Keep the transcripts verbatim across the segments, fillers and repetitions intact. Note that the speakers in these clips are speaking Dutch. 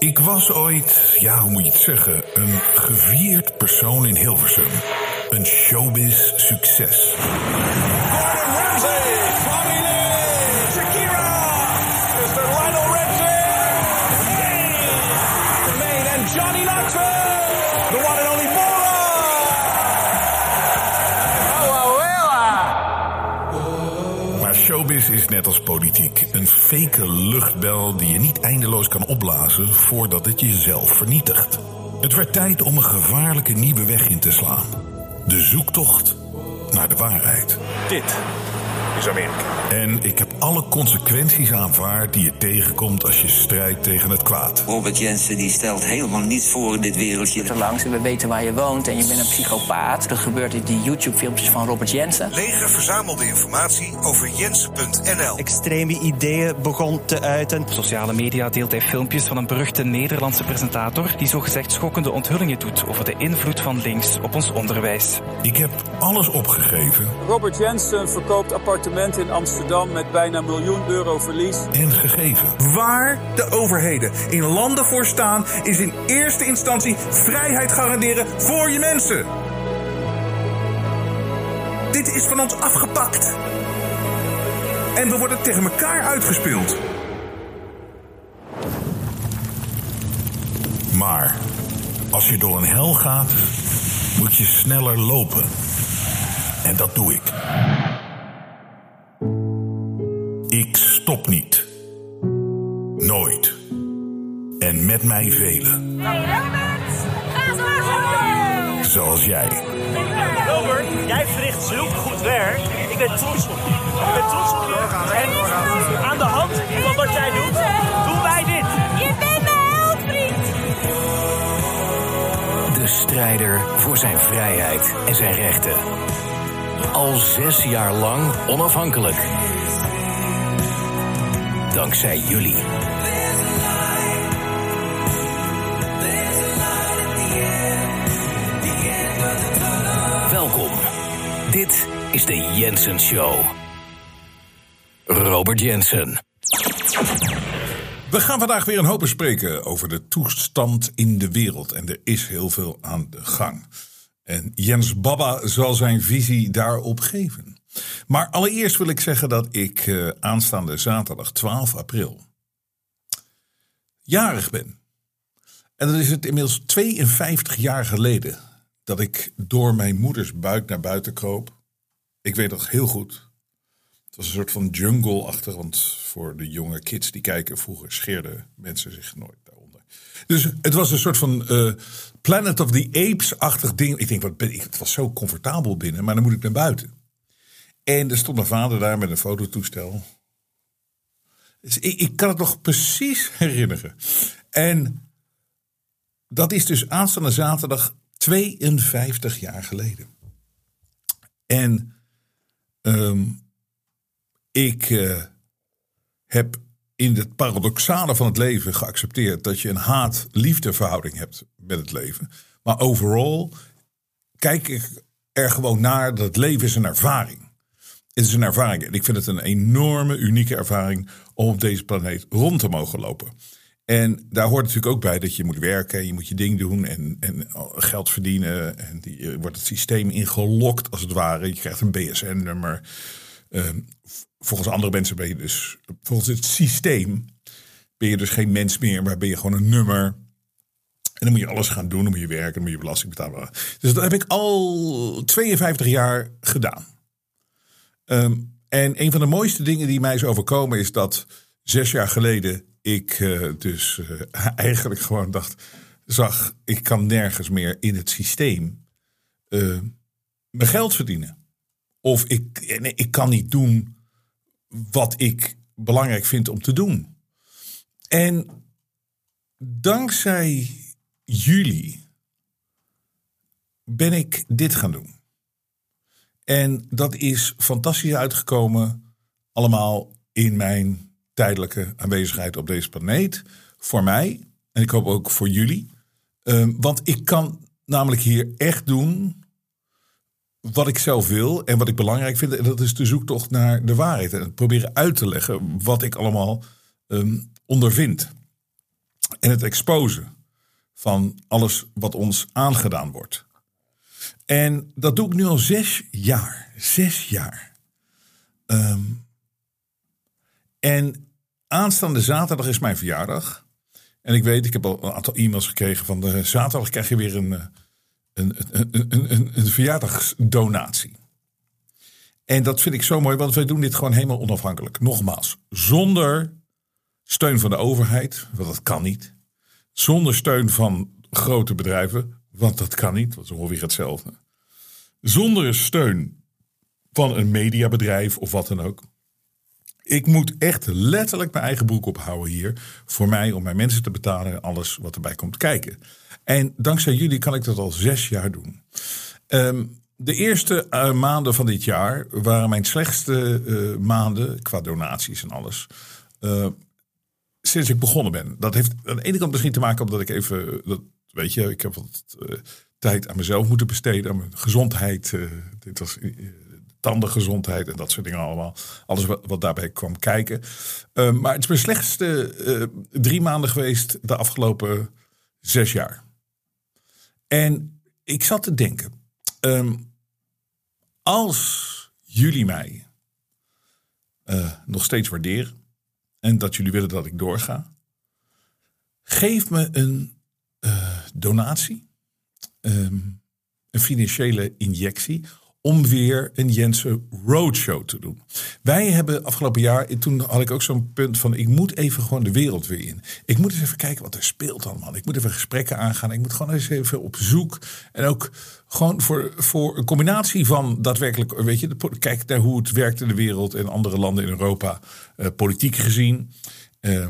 Ik was ooit, ja, hoe moet je het zeggen, een gevierd persoon in Hilversum. Een showbiz succes. Gordon Ramsay, Tommy Lee, Shakira, mister Lionel Richie, the main and Johnny Knoxville, the one and only Bora. Maar showbiz is net als politiek. Een fake luchtbel die je niet eindeloos kan opblazen voordat het jezelf vernietigt. Het werd tijd om een gevaarlijke nieuwe weg in te slaan. De zoektocht naar de waarheid. Dit is Amerika. En ik heb alle consequenties aanvaard die je tegenkomt als je strijdt tegen het kwaad. Robert Jensen die stelt helemaal niets voor in dit wereldje. Langs en we weten waar je woont en je bent een psychopaat. Er gebeurt in die YouTube-filmpjes van Robert Jensen. Leger verzamelde informatie over Jensen punt n l. Extreme ideeën begon te uiten. Op sociale media deelt hij filmpjes van een beruchte Nederlandse presentator die zogezegd schokkende onthullingen doet over de invloed van links op ons onderwijs. Ik heb alles opgegeven. Robert Jensen verkoopt appartementen in Amsterdam met bijna een miljoen euro verlies. En gegeven. Waar de overheden in landen voor staan, is in eerste instantie vrijheid garanderen voor je mensen. Dit is van ons afgepakt. En we worden tegen elkaar uitgespeeld. Maar als je door een hel gaat, moet je sneller lopen. En dat doe ik. Ik stop niet. Nooit. En met mij velen. Hey Robert, ga zo maar zo. Zoals jij. Robert, jij verricht zulk goed werk. Ik ben trots op je. Ik ben trots op je. En aan de hand van wat jij doet, doen wij dit. Je bent mijn held, vriend. De strijder voor zijn vrijheid en zijn rechten. Al zes jaar lang onafhankelijk. Dankzij jullie. Welkom. Dit is de Jensen Show. Robert Jensen. We gaan vandaag weer een hoop bespreken over de toestand in de wereld. En er is heel veel aan de gang. En Jens Baba zal zijn visie daarop geven. Maar allereerst wil ik zeggen dat ik uh, aanstaande zaterdag twaalf april jarig ben. En dat is het inmiddels tweeënvijftig jaar geleden dat ik door mijn moeders buik naar buiten kroop. Ik weet nog heel goed. Het was een soort van jungle-achtig, want voor de jonge kids die kijken, vroeger scheerden mensen zich nooit daaronder. Dus het was een soort van uh, Planet of the Apes-achtig ding. Ik denk, wat ben ik, het was zo comfortabel binnen, maar dan moet ik naar buiten. En er stond mijn vader daar met een fototoestel. Dus ik, ik kan het nog precies herinneren. En dat is dus aanstaande zaterdag tweeënvijftig jaar geleden. En um, ik uh, heb in het paradoxale van het leven geaccepteerd dat je een haat-liefde verhouding hebt met het leven. Maar overal kijk ik er gewoon naar dat het leven is een ervaring. Het is een ervaring en ik vind het een enorme, unieke ervaring om op deze planeet rond te mogen lopen. En daar hoort natuurlijk ook bij dat je moet werken, je moet je ding doen en, en geld verdienen. En je wordt het systeem ingelokt als het ware. Je krijgt een B S N-nummer. Um, volgens andere mensen ben je dus, volgens het systeem ben je dus geen mens meer, maar ben je gewoon een nummer. En dan moet je alles gaan doen, dan moet je werken, dan moet je belasting betalen. Dus dat heb ik al tweeënvijftig jaar gedaan. Um, en een van de mooiste dingen die mij is overkomen is dat zes jaar geleden ik uh, dus uh, eigenlijk gewoon dacht, zag, ik kan nergens meer in het systeem uh, mijn geld verdienen. Of ik, ik kan niet doen wat ik belangrijk vind om te doen. En dankzij jullie ben ik dit gaan doen. En dat is fantastisch uitgekomen, allemaal in mijn tijdelijke aanwezigheid op deze planeet. Voor mij, en ik hoop ook voor jullie. Um, want ik kan namelijk hier echt doen wat ik zelf wil en wat ik belangrijk vind. En dat is de zoektocht naar de waarheid. En het proberen uit te leggen wat ik allemaal um, ondervind. En het exposen van alles wat ons aangedaan wordt. En dat doe ik nu al zes jaar. Zes jaar. Um, en aanstaande zaterdag is mijn verjaardag. En ik weet, ik heb al een aantal e-mails gekregen van de zaterdag krijg je weer een, een, een, een, een, een verjaardagsdonatie. En dat vind ik zo mooi, want wij doen dit gewoon helemaal onafhankelijk. Nogmaals, zonder steun van de overheid, want dat kan niet. Zonder steun van grote bedrijven, want dat kan niet. Dat is ongeveer hetzelfde. Zonder steun van een mediabedrijf of wat dan ook. Ik moet echt letterlijk mijn eigen broek ophouden hier. Voor mij, om mijn mensen te betalen en alles wat erbij komt kijken. En dankzij jullie kan ik dat al zes jaar doen. Um, de eerste uh, maanden van dit jaar waren mijn slechtste uh, maanden qua donaties en alles. Uh, sinds ik begonnen ben. Dat heeft aan de ene kant misschien te maken omdat ik even, dat, weet je, ik heb wat uh, tijd aan mezelf moeten besteden, aan mijn gezondheid. Uh, dit was uh, tandengezondheid en dat soort dingen allemaal. Alles wat, wat daarbij kwam kijken. Uh, maar het is mijn slechtste uh, drie maanden geweest de afgelopen zes jaar. En ik zat te denken, um, als jullie mij uh, nog steeds waarderen en dat jullie willen dat ik doorga, geef me een uh, donatie, um, een financiële injectie, om weer een Jensen Roadshow te doen. Wij hebben afgelopen jaar, toen had ik ook zo'n punt van, ik moet even gewoon de wereld weer in. Ik moet eens even kijken wat er speelt allemaal. Ik moet even gesprekken aangaan. Ik moet gewoon eens even op zoek. En ook gewoon voor, voor een combinatie van daadwerkelijk, weet je, kijk naar hoe het werkt in de wereld en andere landen in Europa, uh, politiek gezien. Uh,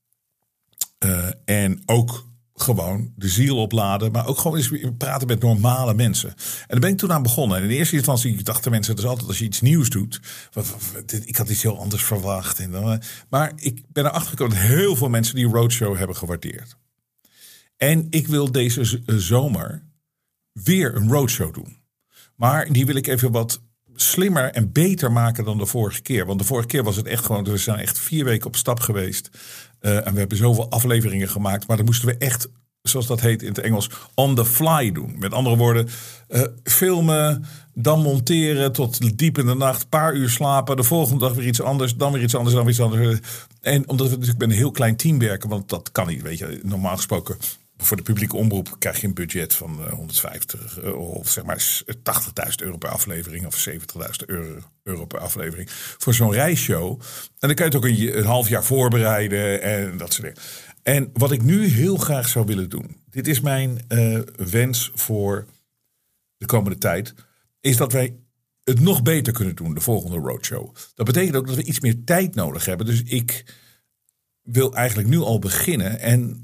uh, en ook gewoon de ziel opladen, maar ook gewoon eens praten met normale mensen. En daar ben ik toen aan begonnen. En in eerste instantie dachten mensen, het is altijd als je iets nieuws doet. Wat, wat, ik had iets heel anders verwacht. En dan, maar ik ben erachter gekomen dat heel veel mensen die Roadshow hebben gewaardeerd. En ik wil deze zomer weer een Roadshow doen. Maar die wil ik even wat slimmer en beter maken dan de vorige keer. Want de vorige keer was het echt gewoon, we zijn echt vier weken op stap geweest. Uh, en we hebben zoveel afleveringen gemaakt. Maar dan moesten we echt, zoals dat heet in het Engels, on the fly doen. Met andere woorden, uh, filmen, dan monteren tot diep in de nacht. Paar uur slapen, de volgende dag weer iets anders. Dan weer iets anders, dan weer iets anders. En omdat we natuurlijk met een heel klein team werken, want dat kan niet, weet je. Normaal gesproken, voor de publieke omroep krijg je een budget van uh, honderdvijftig uh, of zeg maar tachtigduizend euro per aflevering of zeventigduizend euro, euro per aflevering voor zo'n reisshow. En dan kan je het ook een, een half jaar voorbereiden en dat soort dingen. En wat ik nu heel graag zou willen doen, dit is mijn uh, wens voor de komende tijd, is dat wij het nog beter kunnen doen, de volgende Roadshow. Dat betekent ook dat we iets meer tijd nodig hebben. Dus ik wil eigenlijk nu al beginnen en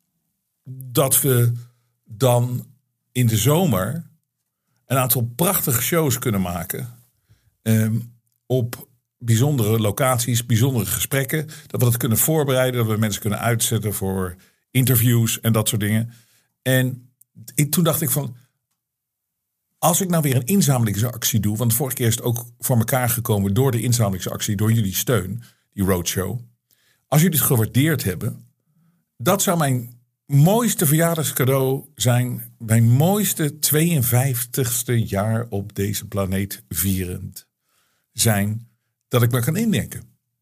dat we dan in de zomer een aantal prachtige shows kunnen maken. Um, op bijzondere locaties, bijzondere gesprekken. Dat we dat kunnen voorbereiden. Dat we mensen kunnen uitzetten voor interviews en dat soort dingen. En ik, toen dacht ik van, als ik nou weer een inzamelingsactie doe. Want vorige keer is het ook voor elkaar gekomen door de inzamelingsactie. Door jullie steun, die Roadshow. Als jullie het gewaardeerd hebben. Dat zou mijn mooiste verjaardagscadeau zijn, mijn mooiste tweeënvijftigste jaar op deze planeet vierend zijn, dat ik me kan indenken.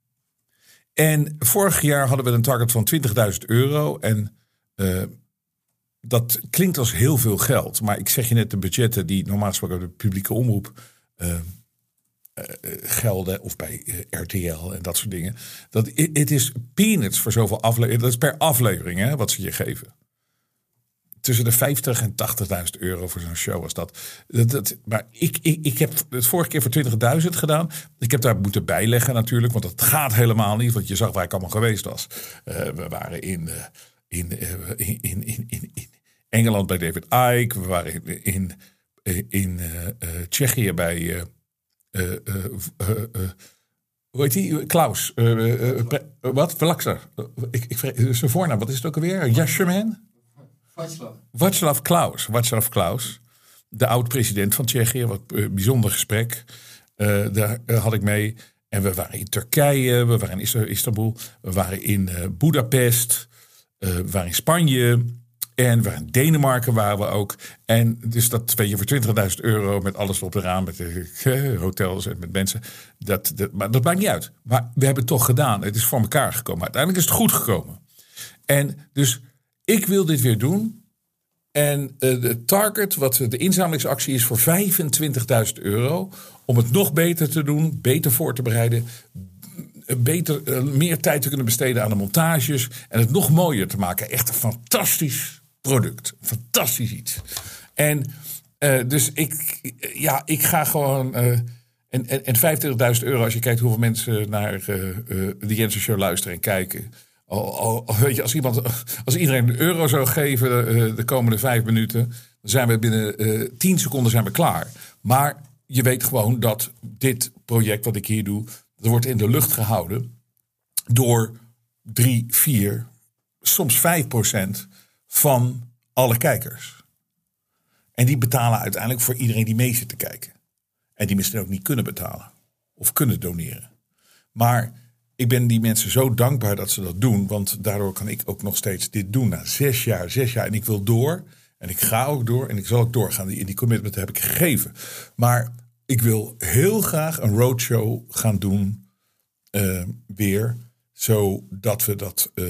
En vorig jaar hadden we een target van twintigduizend euro en uh, dat klinkt als heel veel geld, maar ik zeg je net, de budgetten die normaal gesproken de publieke omroep uh, uh, gelden of bij uh, R T L en dat soort dingen. Dat het is peanuts voor zoveel afleveringen. Dat is per aflevering, hè, wat ze je geven. Tussen de vijftig en tachtigduizend euro voor zo'n show was dat. dat, dat maar ik, ik, ik heb het vorige keer voor twintigduizend gedaan. Ik heb daar moeten bijleggen natuurlijk, want dat gaat helemaal niet. Want je zag waar ik allemaal geweest was. Uh, we waren in, uh, in, uh, in, in, in, in Engeland bij David Icke. We waren in, in, in uh, uh, Tsjechië bij Uh, Uh, uh, uh, uh, hoe heet die? Klaus. Uh, uh, uh, pre- uh, wat? Vlaxer. Uh, ik, ik, zijn voornaam, wat is het ook alweer? Jascherman? Václav. Václav Klaus. Václav Klaus. De oud-president van Tsjechië. Wat uh, bijzonder gesprek. Uh, daar uh, had ik mee. En we waren in Turkije. We waren in Istanbul. We waren in uh, Budapest. Uh, we waren in Spanje. En we waren in Denemarken waren we ook. En dus dat weet je voor twintigduizend euro met alles op eraan. Met uh, hotels en met mensen. Dat, dat, maar dat maakt niet uit. Maar we hebben het toch gedaan. Het is voor elkaar gekomen. Uiteindelijk is het goed gekomen. En dus ik wil dit weer doen. En uh, de target, wat de inzamelingsactie is voor vijfentwintigduizend euro. Om het nog beter te doen. Beter voor te bereiden. Beter, uh, meer tijd te kunnen besteden aan de montages. En het nog mooier te maken. Echt een fantastisch product. Fantastisch iets. En uh, dus ik, ja, ik ga gewoon... Uh, en, en, en vijfentwintigduizend euro, als je kijkt hoeveel mensen naar uh, uh, de Jensen Show luisteren en kijken. Al, al, weet je, als, iemand, als iedereen een euro zou geven uh, de komende vijf minuten... dan zijn we binnen uh, tien seconden zijn we klaar. Maar je weet gewoon dat dit project wat ik hier doe... dat wordt in de lucht gehouden door drie, vier, soms vijf procent van alle kijkers. En die betalen uiteindelijk voor iedereen die mee zit te kijken. En die misschien ook niet kunnen betalen. Of kunnen doneren. Maar ik ben die mensen zo dankbaar dat ze dat doen. Want daardoor kan ik ook nog steeds dit doen. Na zes jaar, zes jaar. En ik wil door. En ik ga ook door. En ik zal ook doorgaan. Die, die commitment heb ik gegeven. Maar ik wil heel graag een roadshow gaan doen. Uh, weer. Zodat we dat... Uh,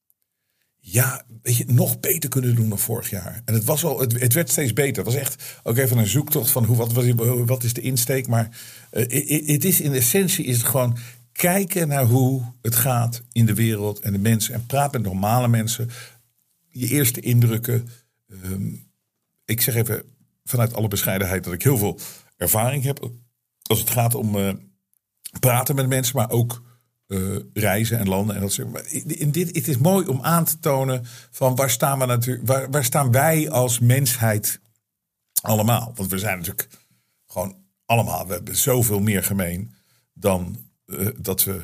Ja, weet je, nog beter kunnen doen dan vorig jaar. En het was al, het, het werd steeds beter. Het was echt ook even een zoektocht van hoe, wat, wat, wat is de insteek. Maar uh, het is in essentie is het gewoon kijken naar hoe het gaat in de wereld en de mensen. En praat met normale mensen. Je eerste indrukken. Um, ik zeg even vanuit alle bescheidenheid dat ik heel veel ervaring heb. Als het gaat om uh, praten met mensen, maar ook... Uh, reizen en landen en dat soort. Maar in dit, het is mooi om aan te tonen van waar staan we natuurlijk, waar, waar staan wij als mensheid allemaal? Want we zijn natuurlijk gewoon allemaal. We hebben zoveel meer gemeen dan uh, dat we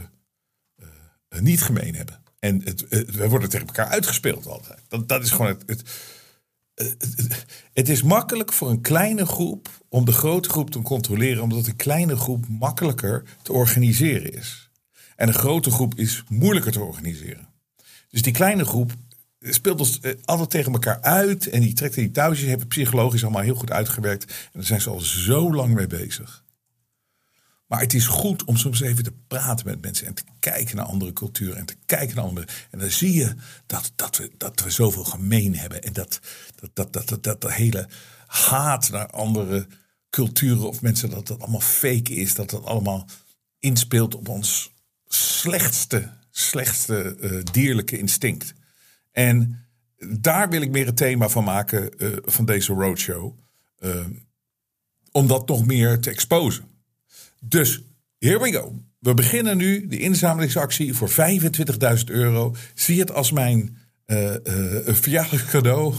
uh, niet gemeen hebben. En het, uh, we worden tegen elkaar uitgespeeld altijd. Dat, dat is gewoon het. Het, het, het. Het is makkelijk voor een kleine groep om de grote groep te controleren, omdat een kleine groep makkelijker te organiseren is. En een grote groep is moeilijker te organiseren. Dus die kleine groep speelt ons altijd tegen elkaar uit. En die trekt in die touwtjes. Hebben psychologisch allemaal heel goed uitgewerkt. En daar zijn ze al zo lang mee bezig. Maar het is goed om soms even te praten met mensen. En te kijken naar andere culturen. En te kijken naar andere. En dan zie je dat, dat, we, dat we zoveel gemeen hebben. En dat dat, dat, dat, dat, dat de hele haat naar andere culturen of mensen. Dat dat allemaal fake is. Dat dat allemaal inspeelt op ons... slechtste, slechtste uh, dierlijke instinct. En daar wil ik meer het thema van maken uh, van deze roadshow. Uh, om dat nog meer te exposen. Dus, here we go. We beginnen nu de inzamelingsactie voor vijfentwintigduizend euro. Zie het als mijn uh, uh, verjaardagscadeau.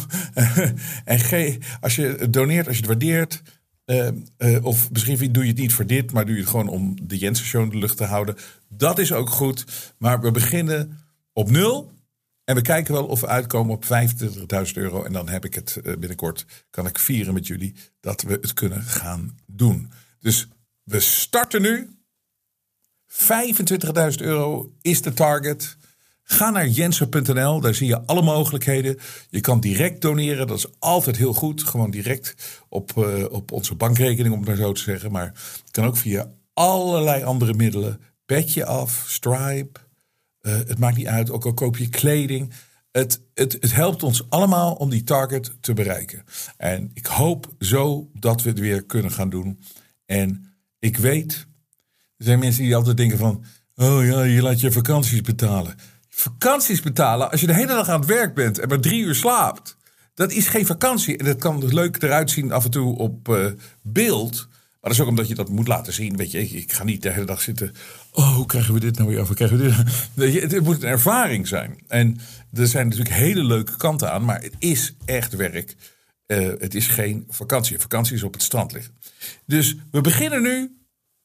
En ge- als je doneert, als je het waardeert... Uh, uh, of misschien doe je het niet voor dit, maar doe je het gewoon om de Jensen Show in de lucht te houden. Dat is ook goed. Maar we beginnen op nul. En we kijken wel of we uitkomen op vijfentwintigduizend euro. En dan heb ik het uh, binnenkort, kan ik vieren met jullie, dat we het kunnen gaan doen. Dus we starten nu. vijfentwintigduizend euro is de target. Ga naar jensen punt n l, daar zie je alle mogelijkheden. Je kan direct doneren, dat is altijd heel goed. Gewoon direct op, uh, op onze bankrekening, om het maar zo te zeggen. Maar het kan ook via allerlei andere middelen. Petje af, Stripe, uh, het maakt niet uit. Ook al koop je kleding. Het, het, het helpt ons allemaal om die target te bereiken. En ik hoop zo dat we het weer kunnen gaan doen. En ik weet, er zijn mensen die altijd denken van... oh ja, je laat je vakanties betalen. Vakanties betalen als je de hele dag aan het werk bent en maar drie uur slaapt. Dat is geen vakantie. En dat kan er leuk eruit zien af en toe op uh, beeld. Maar dat is ook omdat je dat moet laten zien. Weet je, ik, ik ga niet de hele dag zitten. Oh, hoe krijgen we dit nou weer af? Hoe krijgen we dit? Weet je, het moet een ervaring zijn. En er zijn natuurlijk hele leuke kanten aan. Maar het is echt werk. Uh, het is geen vakantie. Vakantie is op het strand liggen. Dus we beginnen nu.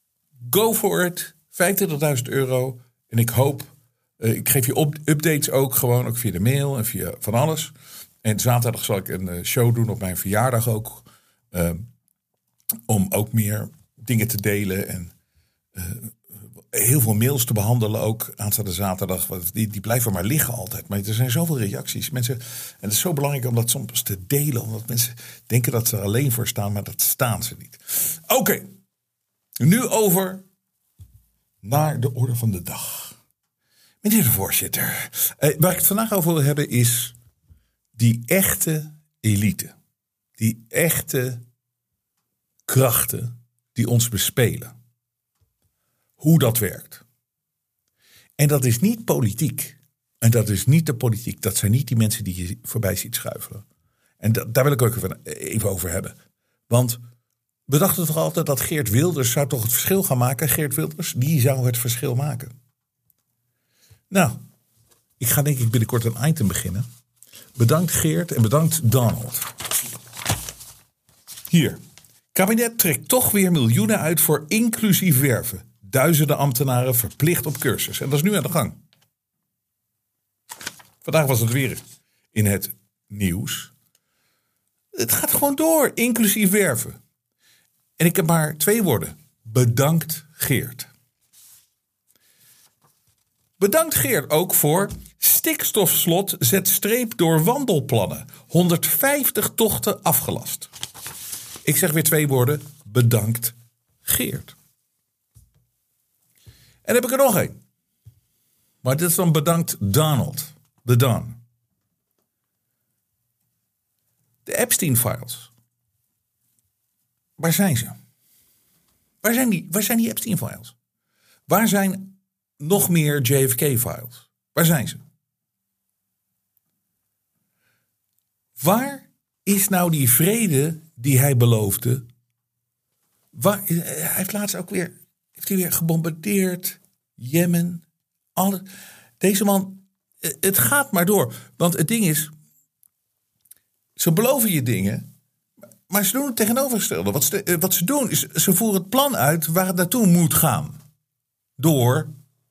Go for it. vijfentwintigduizend euro. En ik hoop... Uh, ik geef je op, updates ook gewoon, ook via de mail en via van alles. En zaterdag zal ik een uh, show doen op mijn verjaardag ook. Uh, om ook meer dingen te delen en uh, heel veel mails te behandelen ook aanstaande zaterdag. Die, die blijven maar liggen altijd. Maar er zijn zoveel reacties. Mensen, en het is zo belangrijk om dat soms te delen. Omdat mensen denken dat ze er alleen voor staan. Maar dat staan ze niet. Oké. Okay. Nu over naar de orde van de dag. Meneer de voorzitter. Eh, waar ik het vandaag over wil hebben is die echte elite. Die echte krachten die ons bespelen. Hoe dat werkt. En dat is niet politiek. En dat is niet de politiek. Dat zijn niet die mensen die je voorbij ziet schuifelen. En dat, daar wil ik ook even, even over hebben. Want we dachten toch altijd dat Geert Wilders zou toch het verschil gaan maken. Geert Wilders, die zou het verschil maken. Nou, ik ga denk ik binnenkort een item beginnen. Bedankt Geert en bedankt Donald. Hier. Kabinet trekt toch weer miljoenen uit voor inclusief werven. Duizenden ambtenaren verplicht op cursus. En dat is nu aan de gang. Vandaag was het weer in het nieuws. Het gaat gewoon door, inclusief werven. En ik heb maar twee woorden. Bedankt Geert. Bedankt Geert ook voor stikstofslot zet streep door wandelplannen. honderdvijftig tochten afgelast. Ik zeg weer twee woorden. Bedankt Geert. En dan heb ik er nog één. Maar dit is dan bedankt Donald. De Don. De Epstein-files. Waar zijn ze? Waar zijn die, waar zijn die Epstein-files? Waar zijn nog meer J F K-files? Waar zijn ze? Waar is nou die vrede die hij beloofde? Waar, hij heeft laatst ook weer, heeft hij weer gebombardeerd. Jemen. Alle, deze man, het gaat maar door. Want het ding is, ze beloven je dingen, maar ze doen het tegenovergestelde. Wat ze, wat ze doen is, ze voeren het plan uit waar het naartoe moet gaan. Door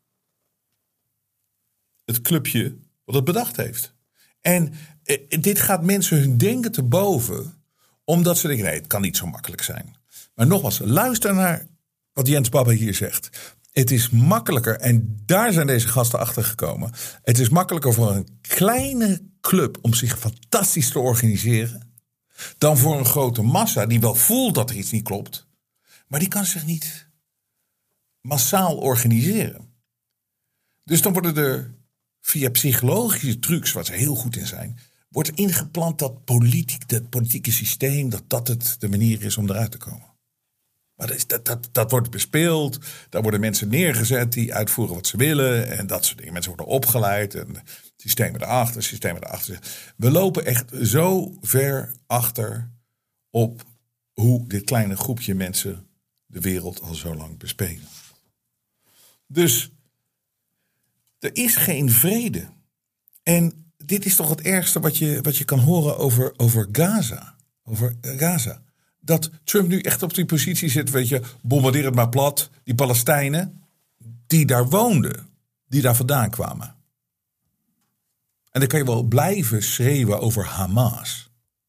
het clubje wat het bedacht heeft. En eh, dit gaat mensen hun denken te boven, omdat ze denken, nee, het kan niet zo makkelijk zijn. Maar nogmaals, luister naar wat Jens Babbe hier zegt. Het is makkelijker, en daar zijn deze gasten achter gekomen. Het is makkelijker voor een kleine club om zich fantastisch te organiseren dan voor een grote massa die wel voelt dat er iets niet klopt, maar die kan zich niet massaal organiseren. Dus dan worden er via psychologische trucs, wat ze heel goed in zijn, wordt ingeplant dat politiek, dat politieke systeem, dat dat het de manier is om eruit te komen. Maar dat, is, dat, dat, dat wordt bespeeld. Daar worden mensen neergezet die uitvoeren wat ze willen. En dat soort dingen. Mensen worden opgeleid. En systemen erachter, systemen erachter. We lopen echt zo ver achter op hoe dit kleine groepje mensen de wereld al zo lang bespelen. Dus er is geen vrede. En dit is toch het ergste wat je, wat je kan horen over, over Gaza. Over Gaza. Dat Trump nu echt op die positie zit, weet je, bombardeer het maar plat. Die Palestijnen die daar woonden, die daar vandaan kwamen. En dan kan je wel blijven schreeuwen over Hamas.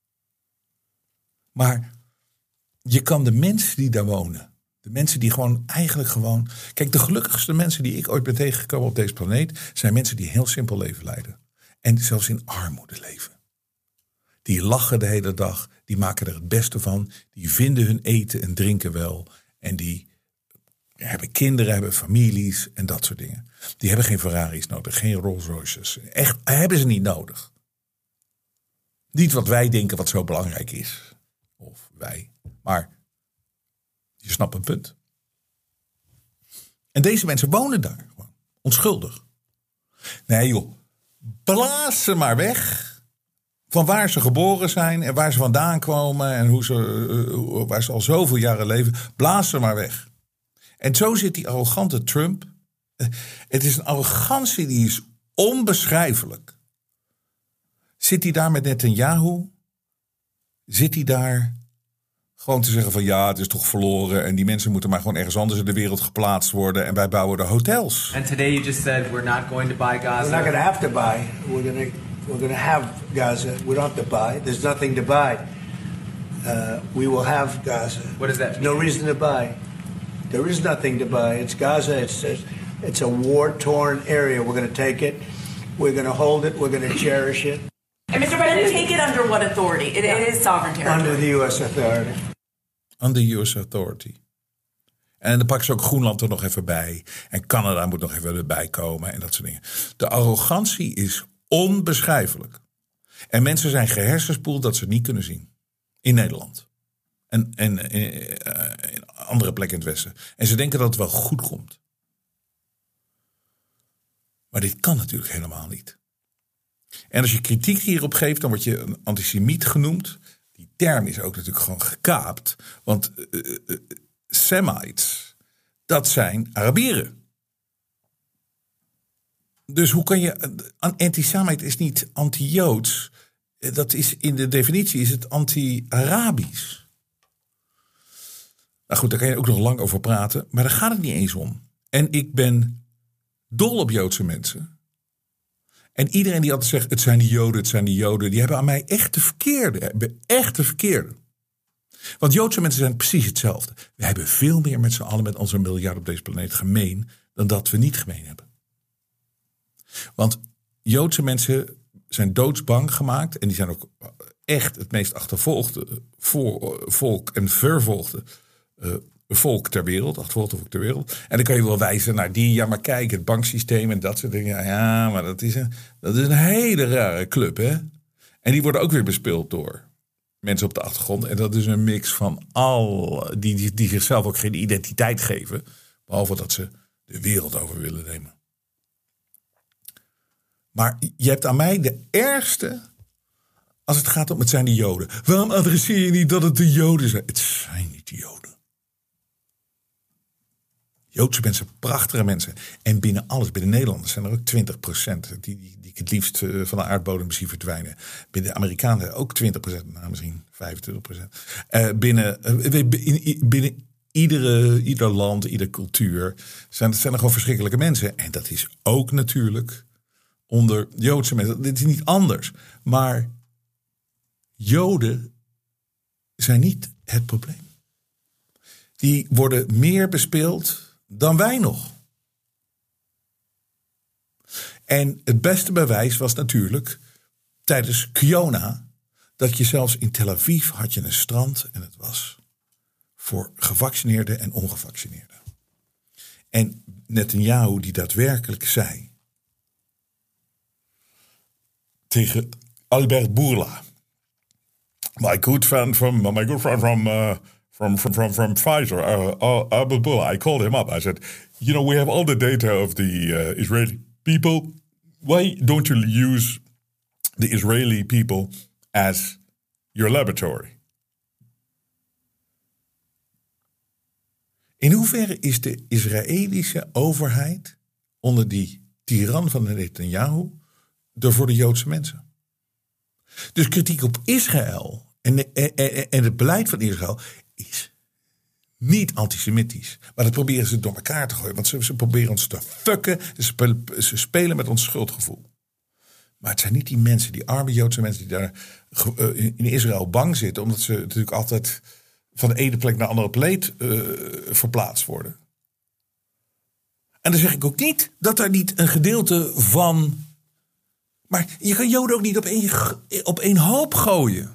Maar je kan de mensen die daar wonen, de mensen die gewoon eigenlijk gewoon... Kijk, de gelukkigste mensen die ik ooit ben tegengekomen op deze planeet zijn mensen die een heel simpel leven leiden. En zelfs in armoede leven. Die lachen de hele dag, die maken er het beste van. Die vinden hun eten en drinken wel. En die hebben kinderen, hebben families en dat soort dingen. Die hebben geen Ferraris nodig, geen Rolls Royces. Echt, hebben ze niet nodig. Niet wat wij denken wat zo belangrijk is. Of wij. Maar je snapt een punt. En deze mensen wonen daar gewoon. Onschuldig. Nee joh, blaas ze maar weg. Van waar ze geboren zijn en waar ze vandaan komen en hoe ze, uh, waar ze al zoveel jaren leven. Blaas ze maar weg. En zo zit die arrogante Trump. Het is een arrogantie die is onbeschrijfelijk. Zit hij daar met Netanyahu? Zit hij daar gewoon te zeggen van ja, het is toch verloren en die mensen moeten maar gewoon ergens anders in de wereld geplaatst worden en wij bouwen de hotels. And today you just said we're not going to buy Gaza. We're not going to have to buy. We're going to we're going to have Gaza. We don't have to buy. There's nothing to buy. Uh, we will have Gaza. What does that mean? No reason to buy. There is nothing to buy. It's Gaza. It's it's a war-torn area. We're going to take it. We're going to hold it. We're going to cherish it. And Mister President, take it under what authority? It, it is sovereign territory. Under the U S authority. Under U S authority. En dan pakken ze ook Groenland er nog even bij. En Canada moet nog even erbij komen en dat soort dingen. De arrogantie is onbeschrijfelijk. En mensen zijn gehersenspoeld dat ze het niet kunnen zien. In Nederland. En, en in, in andere plekken in het Westen. En ze denken dat het wel goed komt. Maar dit kan natuurlijk helemaal niet. En als je kritiek hierop geeft, dan word je een antisemiet genoemd. Die term is ook natuurlijk gewoon gekaapt. Want uh, uh, Semites, dat zijn Arabieren. Dus hoe kan je... Antisemit is niet anti-Joods. Dat is in de definitie is het anti-Arabisch. Nou goed, daar kan je ook nog lang over praten. Maar daar gaat het niet eens om. En ik ben dol op Joodse mensen. En iedereen die altijd zegt, het zijn die Joden, het zijn die Joden. Die hebben aan mij echt de verkeerde. Hebben echt de verkeerde. Want Joodse mensen zijn precies hetzelfde. We hebben veel meer met z'n allen met onze miljard op deze planeet gemeen. Dan dat we niet gemeen hebben. Want Joodse mensen zijn doodsbang gemaakt. En die zijn ook echt het meest achtervolgde volk en vervolgde uh, volk ter wereld. Achtervolgde volk ter wereld. En dan kan je wel wijzen naar die. Ja, maar kijk, het banksysteem en dat soort dingen. Ja, maar dat is een, dat is een hele rare club, hè. En die worden ook weer bespeeld door mensen op de achtergrond. En dat is een mix van al die, die, die zichzelf ook geen identiteit geven. Behalve dat ze de wereld over willen nemen. Maar je hebt aan mij de ergste als het gaat om het zijn de Joden. Waarom adresseer je niet dat het de Joden zijn? Het zijn niet de Joden. Joodse mensen, prachtige mensen. En binnen alles, binnen Nederlanders zijn er ook twintig procent die, die, die ik het liefst van de aardbodem zie verdwijnen. Binnen de Amerikanen ook twintig procent, nou misschien vijfentwintig procent. Uh, binnen, uh, binnen, binnen iedere, ieder land, iedere cultuur zijn, zijn er gewoon verschrikkelijke mensen. En dat is ook natuurlijk onder Joodse mensen. Dit is niet anders. Maar Joden zijn niet het probleem. Die worden meer bespeeld dan wij nog. En het beste bewijs was natuurlijk tijdens Kiona dat je zelfs in Tel Aviv had je een strand en het was voor gevaccineerden en ongevaccineerden. En Netanyahu die daadwerkelijk zei tegen Albert Bourla, my good friend from my good friend from uh, From, from, from, from Pfizer, uh, uh, Albert Bourla, I called him up. I said, you know, we have all the data of the uh, Israeli people. Why don't you use the Israeli people as your laboratory? In hoeverre is de Israëlische overheid onder die tiran van Netanyahu er voor de Joodse mensen? Dus kritiek op Israël en, en, en, en het beleid van Israël is niet antisemitisch. Maar dat proberen ze door elkaar te gooien. Want ze, ze proberen ons te fucken. Ze spelen, ze spelen met ons schuldgevoel. Maar het zijn niet die mensen, die arme Joodse mensen die daar uh, in Israël bang zitten. Omdat ze natuurlijk altijd van de ene plek naar de andere plek uh, verplaatst worden. En dan zeg ik ook niet dat er niet een gedeelte van... Maar je kan Joden ook niet op één, op één hoop gooien.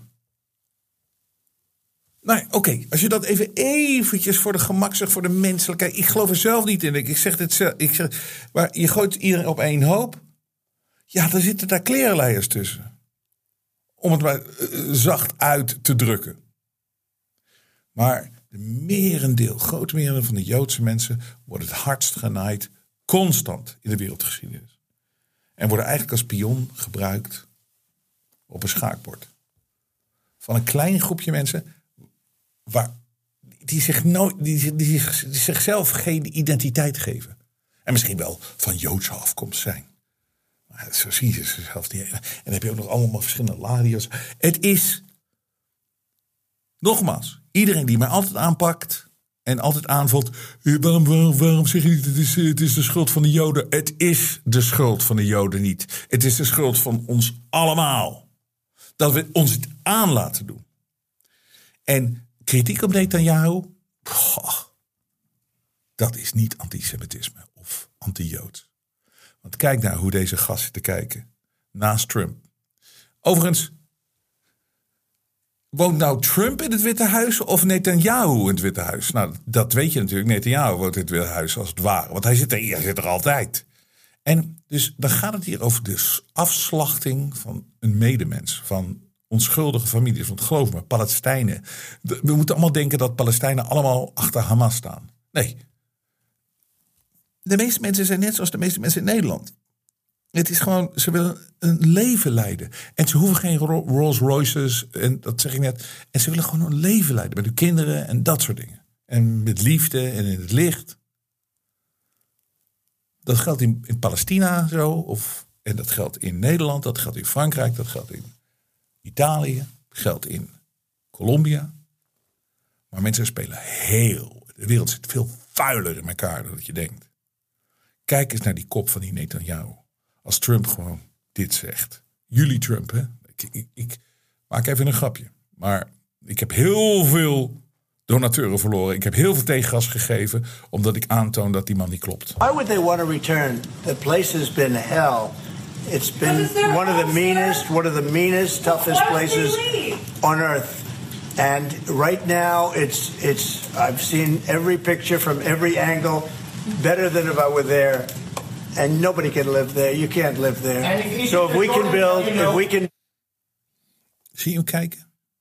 Nou, oké, okay, als je dat even eventjes voor de gemak zegt, voor de menselijkheid. Ik geloof er zelf niet in. Ik zeg dit zelf. Ik zeg, maar je gooit iedereen op één hoop. Ja, dan zitten daar klerenleiers tussen. Om het maar uh, zacht uit te drukken. Maar de merendeel, groot merendeel van de Joodse mensen wordt het hardst genaaid constant in de wereldgeschiedenis. En worden eigenlijk als pion gebruikt op een schaakbord. Van een klein groepje mensen waar die, zich nooit, die, die, zich, die zichzelf geen identiteit geven. En misschien wel van Joodse afkomst zijn. Maar zo zie je ze zelf niet. En dan heb je ook nog allemaal verschillende larios. Het is, nogmaals, iedereen die mij altijd aanpakt en altijd aanvalt. Waarom, waarom, waarom zeg je niet, het is, het is de schuld van de Joden. Het is de schuld van de Joden niet. Het is de schuld van ons allemaal. Dat we ons het aan laten doen. En kritiek op Netanyahu. Goh. Dat is niet antisemitisme of anti-Joods. Want kijk nou hoe deze gasten zitten kijken. Naast Trump. Overigens, woont nou Trump in het Witte Huis of Netanyahu in het Witte Huis? Nou, dat weet je natuurlijk. Netanyahu woont in het Witte Huis als het ware. Want hij zit er, hij zit er altijd. En dus dan gaat het hier over de afslachting van een medemens. Van onschuldige families. Want geloof me, Palestijnen. We moeten allemaal denken dat Palestijnen allemaal achter Hamas staan. Nee. De meeste mensen zijn net zoals de meeste mensen in Nederland. Het is gewoon, ze willen een leven leiden. En ze hoeven geen Rolls Royces, en dat zeg ik net. En ze willen gewoon een leven leiden met hun kinderen en dat soort dingen. En met liefde en in het licht. Dat geldt in, in Palestina zo. Of, en dat geldt in Nederland, dat geldt in Frankrijk, dat geldt in Italië. Dat geldt in Colombia. Maar mensen spelen heel... De wereld zit veel vuiler in elkaar dan dat je denkt. Kijk eens naar die kop van die Netanyahu. Als Trump gewoon dit zegt. Jullie Trump, hè? Ik, ik, ik maak even een grapje. Maar ik heb heel veel donateuren verloren. Ik heb heel veel tegengas gegeven. Omdat ik aantoon dat die man niet klopt. Why would they want to return? The place has been hell. It's been one of the meanest, one of the meanest, toughest places on earth. And right now, it's it's. I've seen every picture from every angle. Better than if I were there. And nobody can live there. You can't live there. So if we can build, if we can... Zie je hem kijken?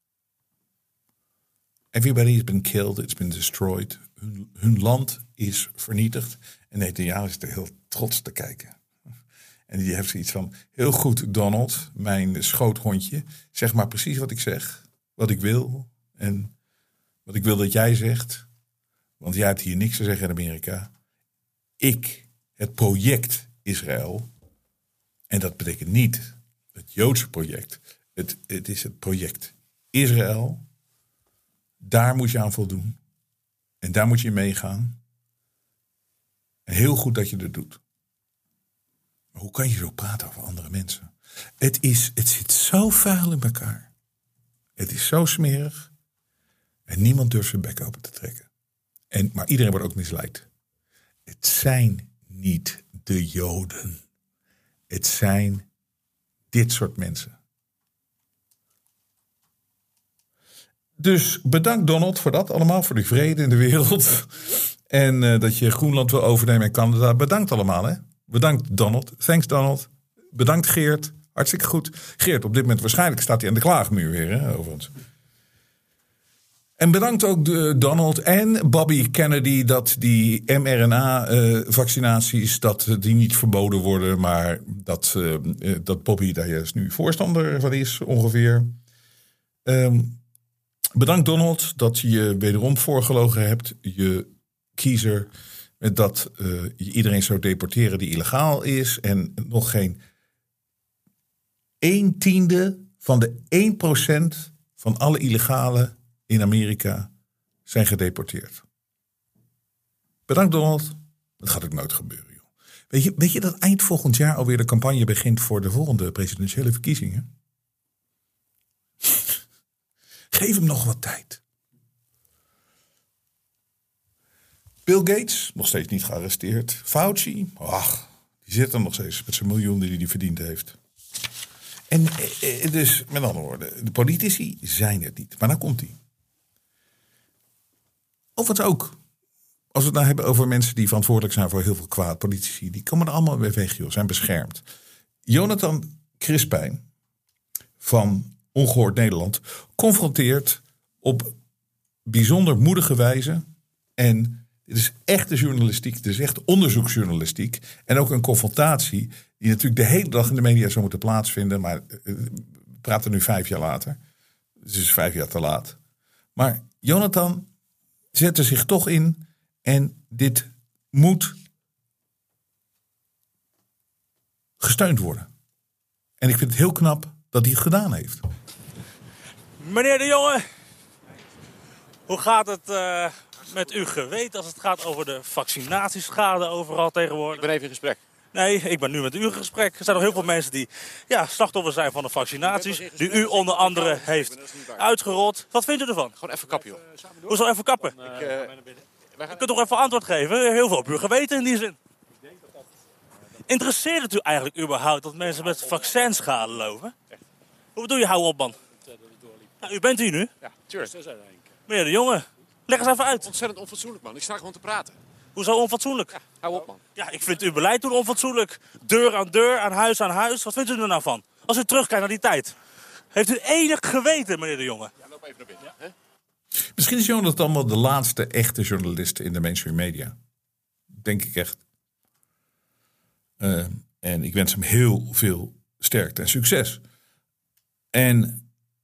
Everybody has been killed. It's been destroyed. Hun, hun land is vernietigd. En Netanyahu is er heel trots te kijken. En die heeft zoiets van... Heel goed, Donald, mijn schoothondje. Zeg maar precies wat ik zeg. Wat ik wil. En wat ik wil dat jij zegt. Want jij hebt hier niks te zeggen in Amerika. Ik... Het project Israël, en dat betekent niet het Joodse project. Het, het is het project Israël. Daar moet je aan voldoen. En daar moet je meegaan. En heel goed dat je dat doet. Maar hoe kan je zo praten over andere mensen? Het, is, het zit zo vuil in elkaar. Het is zo smerig. En niemand durft zijn bek open te trekken. En, maar iedereen wordt ook misleid. Het zijn niet de Joden. Het zijn dit soort mensen. Dus bedankt Donald voor dat allemaal. Voor die vrede in de wereld. En uh, dat je Groenland wil overnemen en Canada. Bedankt allemaal. Hè? Bedankt Donald. Thanks Donald. Bedankt Geert. Hartstikke goed. Geert, op dit moment waarschijnlijk staat hij aan de klaagmuur weer. Hè, overigens. En bedankt ook de Donald en Bobby Kennedy dat die mRNA-vaccinaties... Uh, dat die niet verboden worden, maar dat, uh, dat Bobby daar juist nu voorstander van is ongeveer. Um, bedankt Donald dat je je wederom voorgelogen hebt, je kiezer... met dat uh, je iedereen zou deporteren die illegaal is... en nog geen een tiende van de één procent van alle illegalen... in Amerika zijn gedeporteerd. Bedankt Donald. Dat gaat ook nooit gebeuren. Joh. Weet je, weet je dat eind volgend jaar alweer de campagne begint... voor de volgende presidentiële verkiezingen? Geef hem nog wat tijd. Bill Gates, nog steeds niet gearresteerd. Fauci, ach, die zit er nog steeds met zijn miljoen die hij verdiend heeft. En dus, met andere woorden, de politici zijn het niet. Maar nou komt hij. Of het ook. Als we het nou hebben over mensen die verantwoordelijk zijn voor heel veel kwaad, politici, die komen er allemaal weer weg, joh, zijn beschermd. Jonathan Crispijn van Ongehoord Nederland confronteert op bijzonder moedige wijze. En dit is echte journalistiek, het is echt onderzoeksjournalistiek. En ook een confrontatie die natuurlijk de hele dag in de media zou moeten plaatsvinden. Maar we praten nu vijf jaar later. Het is vijf jaar te laat. Maar Jonathan zet er zich toch in. En dit moet gesteund worden. En ik vind het heel knap dat hij het gedaan heeft. Meneer de Jonge, hoe gaat het uh, met uw geweten als het gaat over de vaccinatieschade overal tegenwoordig? Ik ben even in gesprek. Nee, ik ben nu met u in gesprek. Er zijn nog heel veel mensen die ja, slachtoffer zijn van de vaccinaties. Die u onder andere heeft uitgerold. Wat vindt u ervan? Gewoon even kappen, joh. Hoe zal even kappen? Ik, uh, Je kunt toch even antwoord geven? Heel veel op uw geweten in die zin. Interesseert het u eigenlijk überhaupt dat mensen met vaccins gaan lopen? Hoe bedoel je, hou op, man? Nou, u bent hier nu? Ja, tuurlijk. Meneer de Jonge, leg eens even uit. Ontzettend onfatsoenlijk, man. Ik sta gewoon te praten. Hoezo onfatsoenlijk? Ja, hou op, man. Ja, ik vind uw beleid toen onfatsoenlijk. Deur aan deur, aan huis aan huis. Wat vindt u er nou van? Als u terugkijkt naar die tijd. Heeft u enig geweten, meneer de Jonge? Ja, loop even naar binnen. Hè? Misschien is Jonathan wel de laatste echte journalist in de mainstream media. Denk ik echt. Uh, en ik wens hem heel veel sterkte en succes. En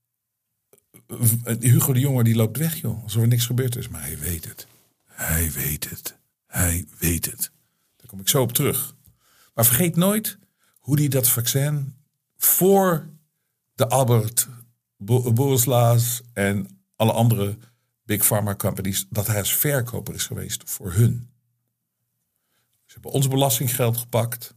Hugo de Jonge die loopt weg, joh. Alsof er niks gebeurd is. Maar hij weet het. Hij weet het. Hij weet het. Daar kom ik zo op terug. Maar vergeet nooit hoe hij dat vaccin voor de Albert Boursla's en alle andere big pharma companies, dat hij als verkoper is geweest voor hun. Ze hebben ons belastinggeld gepakt,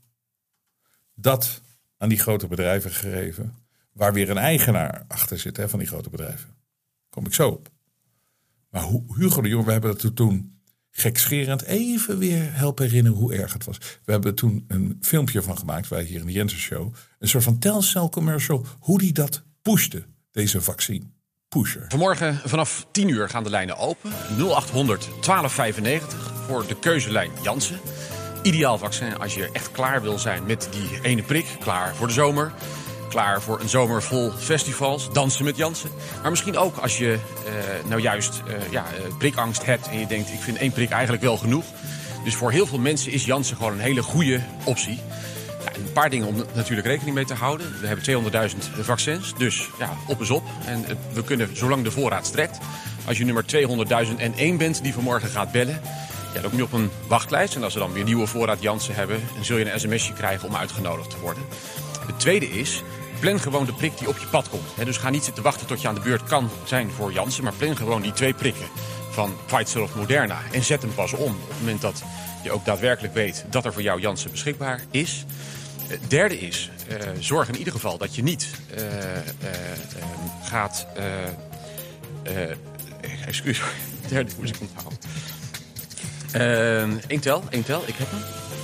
dat aan die grote bedrijven gegeven, waar weer een eigenaar achter zit, hè, van die grote bedrijven. Daar kom ik zo op. Maar Hugo de Jonge, we hebben het toen gekscherend even weer helpen herinneren hoe erg het was. We hebben toen een filmpje van gemaakt, wij hier in de Jensen Show, een soort van Telcel commercial, hoe die dat pushte, deze vaccin. Pusher. Vanmorgen vanaf tien uur gaan de lijnen open. nul achthonderd twaalf vijfennegentig voor de keuzelijn Janssen. Ideaal vaccin als je echt klaar wil zijn met die ene prik. Klaar voor de zomer. Klaar voor een zomer vol festivals. Dansen met Janssen. Maar misschien ook als je uh, nou juist uh, ja, uh, prikangst hebt en je denkt, ik vind één prik eigenlijk wel genoeg. Dus voor heel veel mensen is Janssen gewoon een hele goede optie. Ja, een paar dingen om natuurlijk rekening mee te houden. We hebben tweehonderdduizend vaccins, dus ja, op is op. En we kunnen, zolang de voorraad strekt, als je nummer tweehonderdduizend één bent die vanmorgen gaat bellen, ja, dan kom je op een wachtlijst. En als we dan weer nieuwe voorraad Janssen hebben, dan zul je een sms'je krijgen om uitgenodigd te worden. Het tweede is, plan gewoon de prik die op je pad komt. He, dus ga niet zitten wachten tot je aan de beurt kan zijn voor Janssen, maar plan gewoon die twee prikken van Pfizer of Moderna. En zet hem pas om op het moment dat je ook daadwerkelijk weet dat er voor jou Janssen beschikbaar is. Het derde is, uh, zorg in ieder geval dat je niet uh, uh, uh, gaat... Uh, uh, excuus, het derde moest ik onthouden. Uh, Eén tel, één tel, ik heb hem.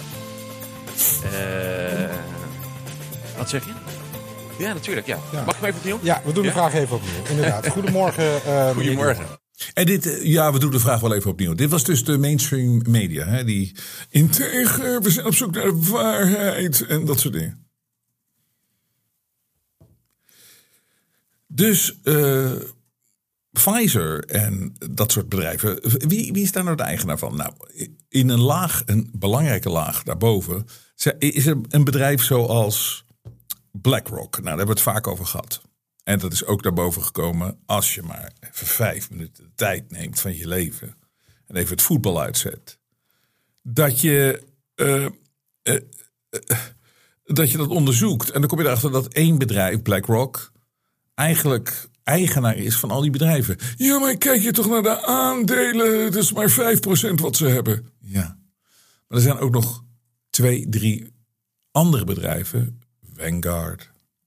Uh, wat zeg je? Ja, natuurlijk, ja. ja. Mag ik hem even opnieuw? Ja, we doen de ja? vraag even opnieuw, inderdaad. Goedemorgen. Uh, Goedemorgen. En dit, ja, we doen de vraag wel even opnieuw. Dit was dus de mainstream media, hè, die integer, we zijn op zoek naar de waarheid en dat soort dingen. Dus uh, Pfizer en dat soort bedrijven, wie, wie is daar nou de eigenaar van? Nou, in een laag, een belangrijke laag daarboven, is er een bedrijf zoals BlackRock. Nou, daar hebben we het vaak over gehad. En dat is ook daarboven gekomen als je maar even vijf minuten de tijd neemt van je leven. En even het voetbal uitzet. Dat je, uh, uh, uh, dat je dat onderzoekt. En dan kom je erachter dat één bedrijf, BlackRock, eigenlijk eigenaar is van al die bedrijven. Ja, maar kijk je toch naar de aandelen. Dat is maar vijf procent wat ze hebben. Ja. Maar er zijn ook nog twee, drie andere bedrijven. Vanguard.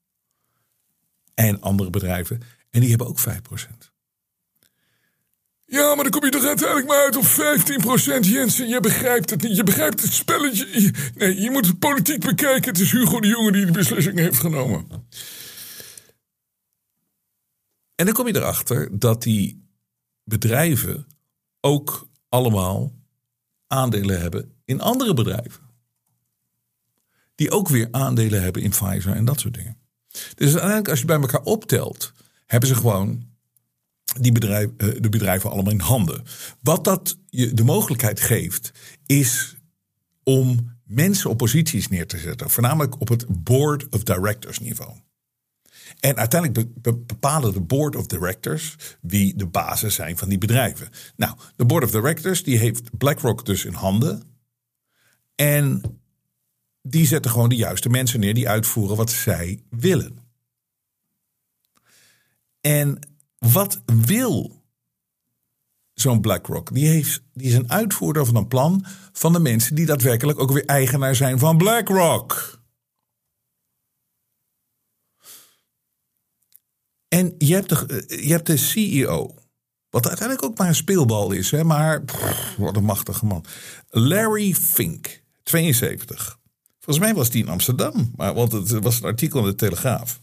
En andere bedrijven. En die hebben ook vijf procent. Ja, maar dan kom je toch uiteindelijk maar uit op vijftien procent. Jensen, je begrijpt het niet. Je begrijpt het spelletje. Nee, je moet het politiek bekijken. Het is Hugo de Jonge die de beslissing heeft genomen. En dan kom je erachter dat die bedrijven ook allemaal aandelen hebben in andere bedrijven. Die ook weer aandelen hebben in Pfizer en dat soort dingen. Dus uiteindelijk als je bij elkaar optelt, hebben ze gewoon die bedrijf, de bedrijven allemaal in handen. Wat dat je de mogelijkheid geeft, is om mensen op posities neer te zetten. Voornamelijk op het board of directors niveau. En uiteindelijk bepalen de board of directors wie de basis zijn van die bedrijven. Nou, de board of directors die heeft BlackRock dus in handen. En die zetten gewoon de juiste mensen neer die uitvoeren wat zij willen. En wat wil zo'n BlackRock? Die, heeft, die is een uitvoerder van een plan van de mensen die daadwerkelijk ook weer eigenaar zijn van BlackRock. En je hebt de, je hebt de C E O Wat uiteindelijk ook maar een speelbal is. Hè? Maar pff, wat een machtige man. Larry Fink, tweeënzeventig. Volgens mij was die in Amsterdam. Maar, want het was een artikel in de Telegraaf.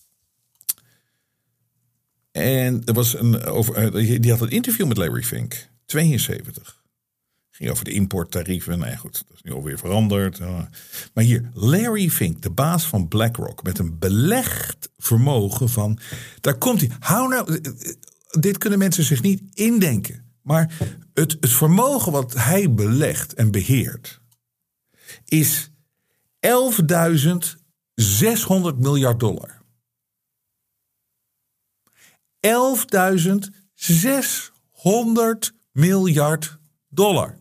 En er was een, over, die had een interview met Larry Fink. tweeënzeventig. Ging over de importtarieven. Nou ja, goed, dat is nu alweer veranderd. Maar hier, Larry Fink, de baas van BlackRock, met een belegd vermogen van... Daar komt hij. Hou nou... Dit kunnen mensen zich niet indenken. Maar het, het vermogen wat hij belegt en beheert... is elfduizend zeshonderd miljard dollar. elfduizend zeshonderd miljard dollar.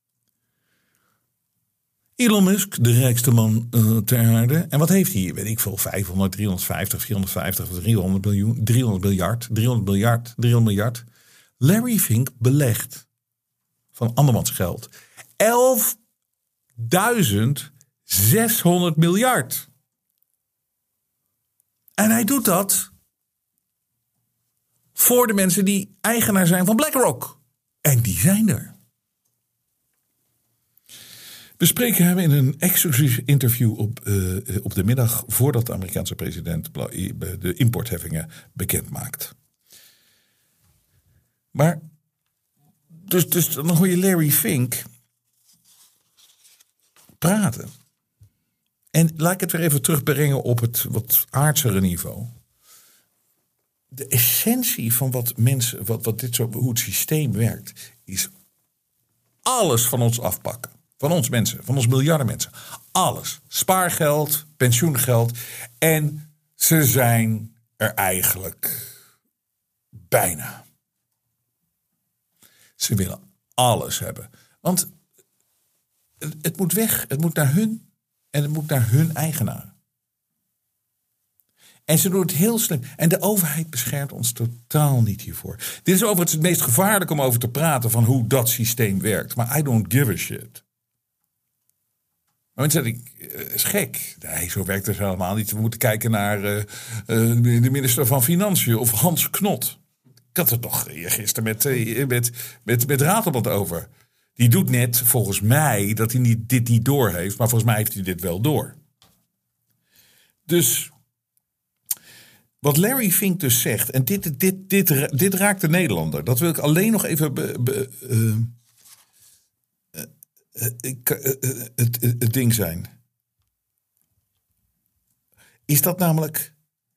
Elon Musk, de rijkste man uh, ter aarde. En wat heeft hij? Weet ik veel, vijfhonderd, driehonderdvijftig, vierhonderdvijftig, driehonderd miljoen, driehonderd miljard, driehonderd miljard, driehonderd miljard. Larry Fink belegt van andermans geld elfduizend zeshonderd miljard. En hij doet dat voor de mensen die eigenaar zijn van BlackRock. En die zijn er. We spreken hem in een exclusief interview op, uh, op de middag voordat de Amerikaanse president de importheffingen bekend maakt. Maar, dus, dus dan hoor je Larry Fink praten. En laat ik het weer even terugbrengen op het wat aardsere niveau. De essentie van wat mensen, wat, wat dit zo, hoe het systeem werkt, is alles van ons afpakken. Van ons mensen, van ons miljarden mensen. Alles. Spaargeld, pensioengeld. En ze zijn er eigenlijk bijna. Ze willen alles hebben. Want het, het moet weg. Het moet naar hun. En het moet naar hun eigenaar. En ze doen het heel slim. En de overheid beschermt ons totaal niet hiervoor. Dit is overigens het meest gevaarlijk om over te praten van hoe dat systeem werkt. Maar I don't give a shit. Maar mensen zeggen, dat is gek. Nee, zo werkt het helemaal niet. We moeten kijken naar uh, uh, de minister van Financiën of Hans Knot. Ik had het toch gisteren met, uh, met, met, met Ratelband over. Die doet net, volgens mij, dat hij niet, dit niet door heeft. Maar volgens mij heeft hij dit wel door. Dus wat Larry Fink dus zegt, en dit, dit, dit, dit raakt de Nederlander. Dat wil ik alleen nog even... Be, be, uh, Uh, ik, uh, uh, het, uh, het ding zijn. Is dat namelijk...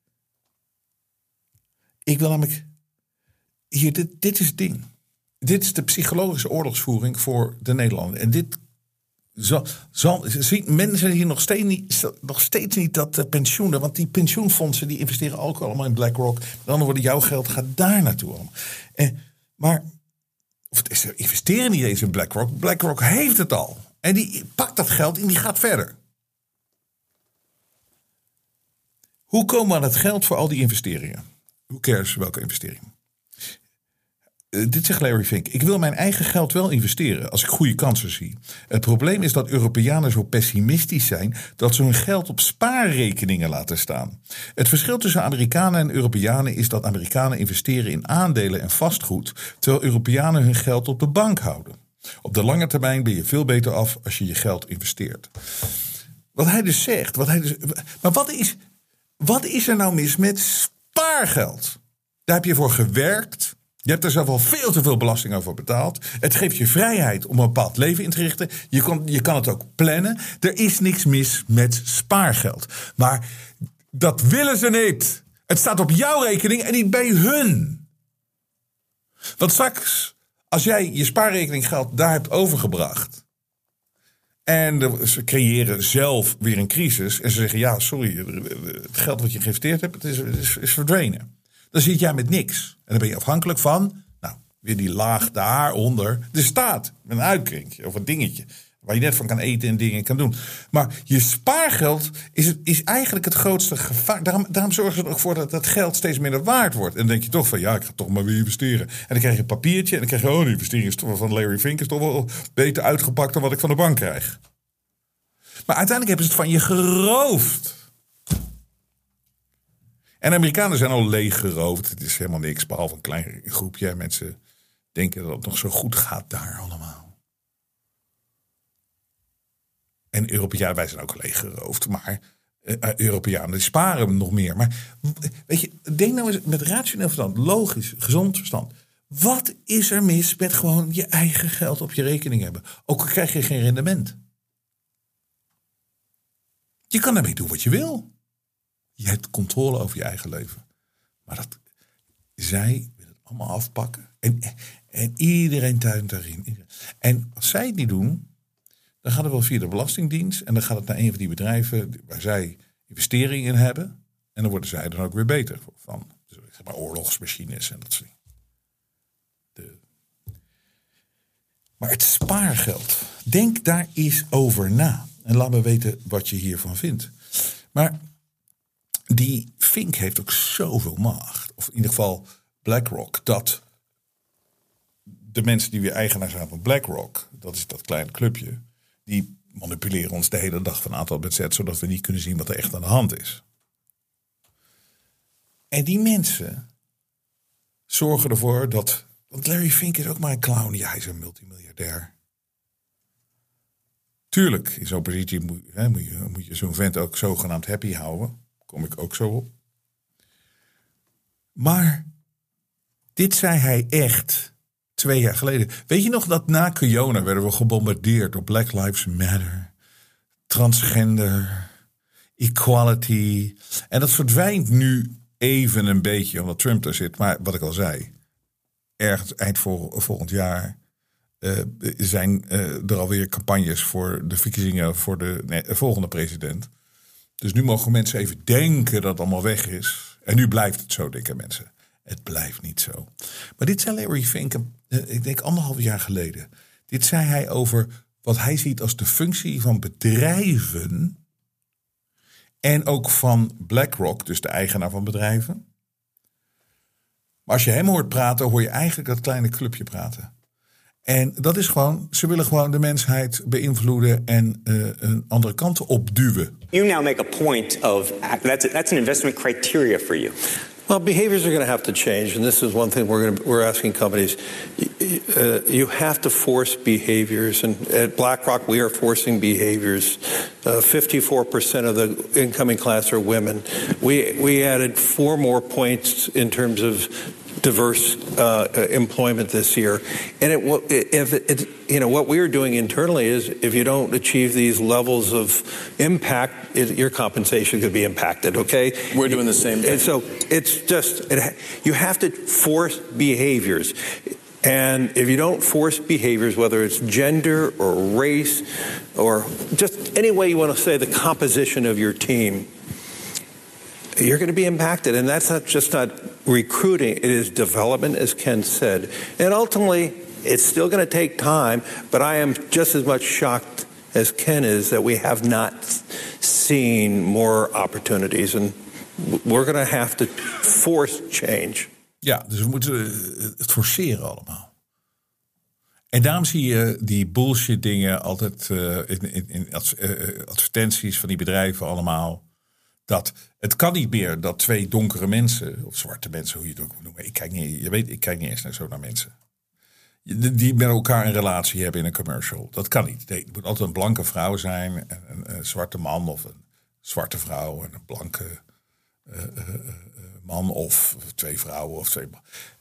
Ik wil namelijk... Hier, dit, dit is het ding. Dit is de psychologische oorlogsvoering voor de Nederlanden. En dit zal... zal zien, mensen hier nog steeds niet, nog steeds niet dat uh, pensioenen... Want die pensioenfondsen die investeren ook allemaal in BlackRock. Met andere woorden, jouw geld gaat daar naartoe. Allemaal. En, maar... Of ze investeren niet eens in BlackRock. BlackRock heeft het al. En die pakt dat geld en die gaat verder. Hoe komen we aan het geld voor al die investeringen? Who cares welke investeringen? Uh, dit zegt Larry Fink. Ik wil mijn eigen geld wel investeren als ik goede kansen zie. Het probleem is dat Europeanen zo pessimistisch zijn dat ze hun geld op spaarrekeningen laten staan. Het verschil tussen Amerikanen en Europeanen is dat Amerikanen investeren in aandelen en vastgoed, terwijl Europeanen hun geld op de bank houden. Op de lange termijn ben je veel beter af als je je geld investeert. Wat hij dus zegt, wat hij dus, maar wat is, wat is er nou mis met spaargeld? Daar heb je voor gewerkt. Je hebt er zelf al veel te veel belasting over betaald. Het geeft je vrijheid om een bepaald leven in te richten. Je kan, je kan het ook plannen. Er is niks mis met spaargeld. Maar dat willen ze niet. Het staat op jouw rekening en niet bij hun. Want straks, als jij je spaarrekeninggeld daar hebt overgebracht... en ze creëren zelf weer een crisis... en ze zeggen, ja, sorry, het geld wat je geïnvesteerd hebt... het is, is, is verdwenen. Dan zit jij met niks. En dan ben je afhankelijk van, nou, weer die laag daaronder, de staat. Met een uitkringetje of een dingetje. Waar je net van kan eten en dingen kan doen. Maar je spaargeld is, het, is eigenlijk het grootste gevaar. Daarom, daarom zorgen ze er ook voor dat dat geld steeds minder waard wordt. En dan denk je toch van, ja, ik ga toch maar weer investeren. En dan krijg je een papiertje en dan krijg je, oh, de investering van Larry Fink is toch wel beter uitgepakt dan wat ik van de bank krijg. Maar uiteindelijk hebben ze het van je geroofd. En de Amerikanen zijn al leeggeroofd. Het is helemaal niks, behalve een klein groepje. Mensen denken dat het nog zo goed gaat daar allemaal. En Europeanen, wij zijn ook leeggeroofd. Maar uh, Europeanen die sparen nog meer. Maar weet je, denk nou eens met rationeel verstand, logisch, gezond verstand. Wat is er mis met gewoon je eigen geld op je rekening hebben? Ook al krijg je geen rendement. Je kan daarmee doen wat je wil. Je hebt controle over je eigen leven. Maar dat, zij willen het allemaal afpakken. En, en iedereen tuint daarin. En als zij het niet doen, dan gaat het wel via de Belastingdienst. En dan gaat het naar een van die bedrijven waar zij investeringen in hebben. En dan worden zij dan ook weer beter van. Dus, zeg maar oorlogsmachines en dat soort dingen. De... Maar het spaargeld. Denk daar eens over na. En laat me weten wat je hiervan vindt. Maar die Fink heeft ook zoveel macht. Of in ieder geval BlackRock. Dat de mensen die weer eigenaar zijn van BlackRock. Dat is dat kleine clubje. Die manipuleren ons de hele dag van A tot Z. Zodat we niet kunnen zien wat er echt aan de hand is. En die mensen zorgen ervoor dat... Want Larry Fink is ook maar een clown. Ja, hij is een multimiljardair. Tuurlijk, in zo'n positie moet, hè, moet je, moet je zo'n vent ook zogenaamd happy houden. Kom ik ook zo op. Maar dit zei hij echt twee jaar geleden. Weet je nog dat na Kiona werden we gebombardeerd door Black Lives Matter, transgender, equality. En dat verdwijnt nu even een beetje omdat Trump er zit. Maar wat ik al zei, ergens eind vol, volgend jaar... Uh, zijn uh, er alweer campagnes voor de verkiezingen voor de nee, volgende president. Dus nu mogen mensen even denken dat het allemaal weg is. En nu blijft het zo, denken mensen. Het blijft niet zo. Maar dit zei Larry Fink, uh, ik denk anderhalf jaar geleden. Dit zei hij over wat hij ziet als de functie van bedrijven. En ook van BlackRock, dus de eigenaar van bedrijven. Maar als je hem hoort praten, hoor je eigenlijk dat kleine clubje praten. En dat is gewoon, ze willen gewoon de mensheid beïnvloeden en uh, een andere kant opduwen. You now make a point of, that's, a, that's an investment criteria for you. Well, behaviors are going to have to change, and this is one thing we're going to, we're asking companies. Uh, you have to force behaviors, and at BlackRock we are forcing behaviors. Uh, fifty-four percent of the incoming class are women. We we added four more points in terms of diverse uh, employment this year, and it, if it, it, you know what we're doing internally is if you don't achieve these levels of impact, it, your compensation could be impacted. Okay, we're doing the same thing. And so it's just it, you have to force behaviors. And if you don't force behaviors, whether it's gender or race or just any way you want to say the composition of your team, you're going to be impacted. And that's not just not recruiting, it is development, as Ken said. And ultimately, it's still going to take time, but I am just as much shocked as Ken is that we have not seen more opportunities. And we're going to have to force change. Ja, dus we moeten het forceren allemaal. En daarom zie je die bullshit dingen altijd uh, in, in, in advertenties van die bedrijven allemaal. Dat het kan niet meer dat twee donkere mensen, of zwarte mensen, hoe je het ook moet noemen. Ik kijk niet, je weet, ik kijk niet eens naar zo naar mensen. Die met elkaar een relatie hebben in een commercial. Dat kan niet. Nee, het moet altijd een blanke vrouw zijn, een, een, een zwarte man of een zwarte vrouw en een blanke uh, uh, uh, man of twee vrouwen of twee.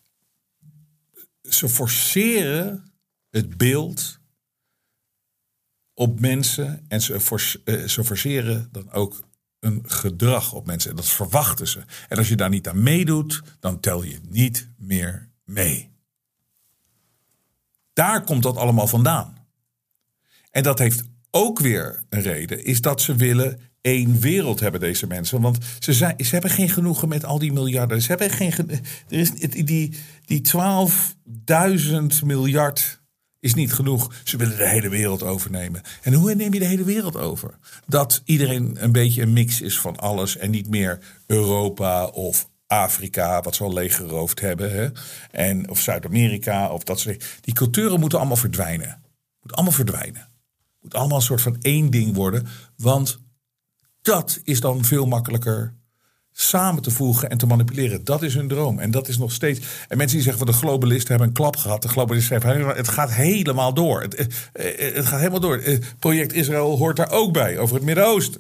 Ze forceren het beeld op mensen en ze, force, uh, ze forceren dan ook een gedrag op mensen. En dat verwachten ze. En als je daar niet aan meedoet, dan tel je niet meer mee. Daar komt dat allemaal vandaan. En dat heeft ook weer een reden, is dat ze willen één wereld hebben, deze mensen. Want ze, zijn, ze hebben geen genoegen met al die miljarden. Ze hebben geen, er is, die, die twaalfduizend miljard is niet genoeg. Ze willen de hele wereld overnemen. En hoe neem je de hele wereld over? Dat iedereen een beetje een mix is van alles en niet meer Europa of Afrika, wat ze al leeggeroofd hebben, hè? En, of Zuid-Amerika, of dat soort. Die culturen moeten allemaal verdwijnen. Moet allemaal verdwijnen. Moet allemaal een soort van één ding worden, want dat is dan veel makkelijker samen te voegen en te manipuleren. Dat is hun droom. En dat is nog steeds... En mensen die zeggen van de globalisten hebben een klap gehad. De globalisten hebben... Het gaat helemaal door. Het, het gaat helemaal door. Het project Israël hoort daar ook bij. Over het Midden-Oosten.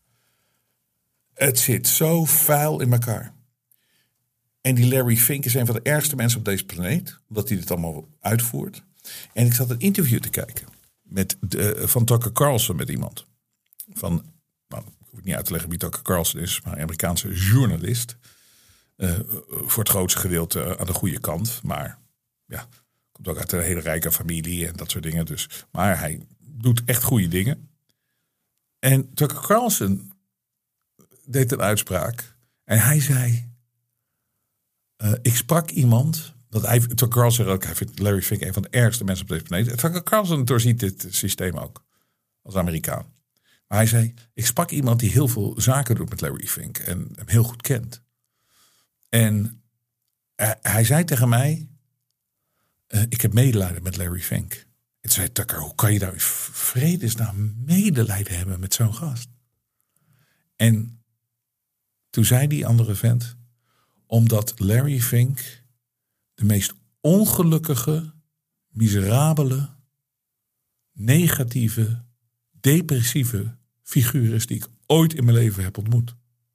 Het zit zo vuil in elkaar. En die Larry Fink is een van de ergste mensen op deze planeet. Omdat hij dit allemaal uitvoert. En ik zat een interview te kijken. Met de, van Tucker Carlson met iemand. Van... Nou, ik hoef niet uit te leggen wie Tucker Carlson is, maar een Amerikaanse journalist. Uh, voor het grootste gedeelte aan de goede kant. Maar ja, komt ook uit een hele rijke familie en dat soort dingen. Dus, maar hij doet echt goede dingen. En Tucker Carlson deed een uitspraak. En hij zei... Uh, ik sprak iemand... Dat hij, Tucker Carlson zei ook, hij vindt Larry Fink een van de ergste mensen op deze planeet. En Tucker Carlson doorziet dit systeem ook. Als Amerikaan. Maar hij zei, ik sprak iemand die heel veel zaken doet met Larry Fink. En hem heel goed kent. En uh, hij zei tegen mij, uh, ik heb medelijden met Larry Fink. En toen zei Tucker, hoe kan je daar in vredesnaam medelijden hebben met zo'n gast? En toen zei die andere vent, omdat Larry Fink de meest ongelukkige, miserabele, negatieve, depressieve figuur is die ik ooit in mijn leven heb ontmoet.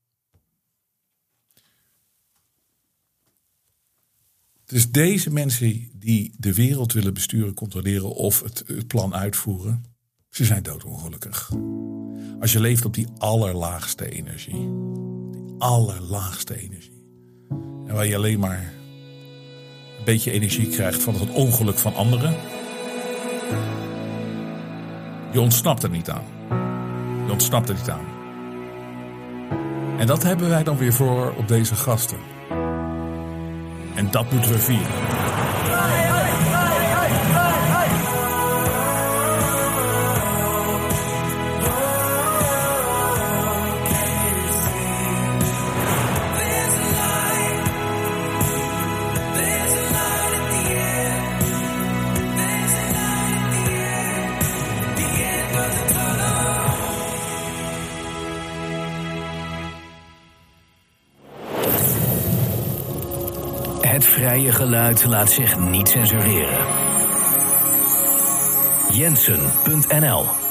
Dus deze mensen die de wereld willen besturen, controleren of het, het plan uitvoeren, ze zijn doodongelukkig. Als je leeft op die allerlaagste energie, die allerlaagste energie, en waar je alleen maar een beetje energie krijgt van het ongeluk van anderen, je ontsnapt er niet aan. Je ontsnapt er niet aan. En dat hebben wij dan weer voor op deze gasten. En dat moeten we vieren. Het vrije geluid laat zich niet censureren. Jensen punt n l